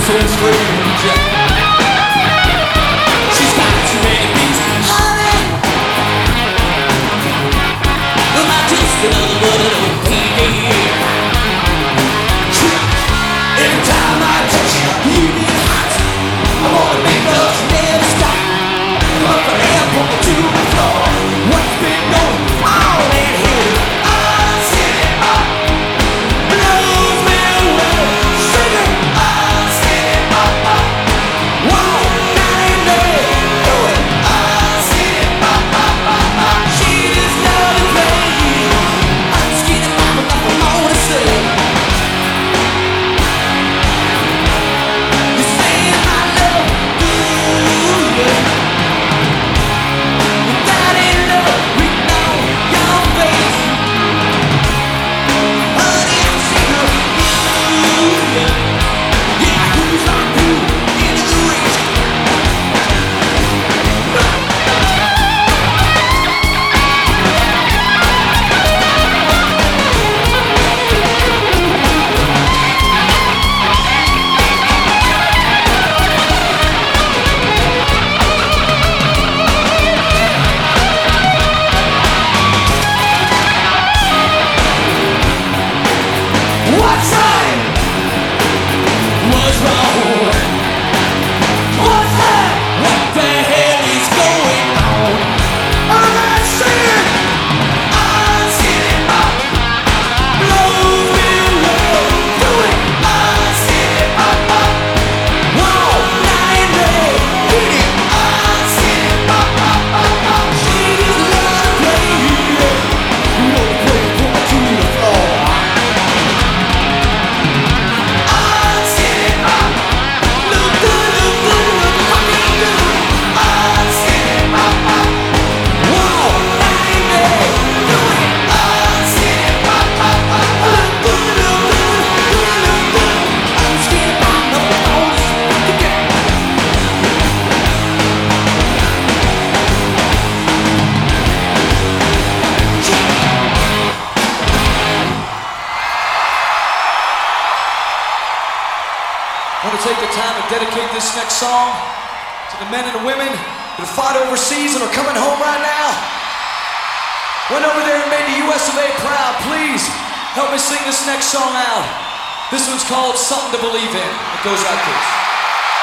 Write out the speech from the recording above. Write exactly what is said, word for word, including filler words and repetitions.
so strange. She's got too many things, honey. Am I just another little baby? Every time I touch you, you get hot. I wanna make love, never stop. I'm up for air, pull me to the floor. What's been going on in here? I'm sitting up, blows me away. Sugar, I'm sitting up, up. Whoa, night and day, do it. I'm sitting up, up, up, up. She just love to play. I'm sitting up, up, nothing more to say. You say I love you, yeah. That ain't love written on your face. Honey, I see you, yeah. Yeah, who's like you in the race? What's right? What's wrong? What's that? What the hell is going on? I'm not saying I'm sitting up, blows me away. Do it. I'm sitting up, up. Whoa, night and day, hit it. I'm sitting up, up, up, up. She just love to play. You know the play, pull me to the floor. I'm sitting up, look good, look good, look fucking good. I'm sitting up, up. Whoa, night and day, do it. I'm sitting up, up, up. Look good, look good, look good, look good. I'm sitting up, no bonus, again. I want to take the time to dedicate this next song to the men and the women that fought overseas and are coming home right now. Went over there and made the U S of A proud. Please help me sing this next song out. This one's called Something to Believe In. It goes like this.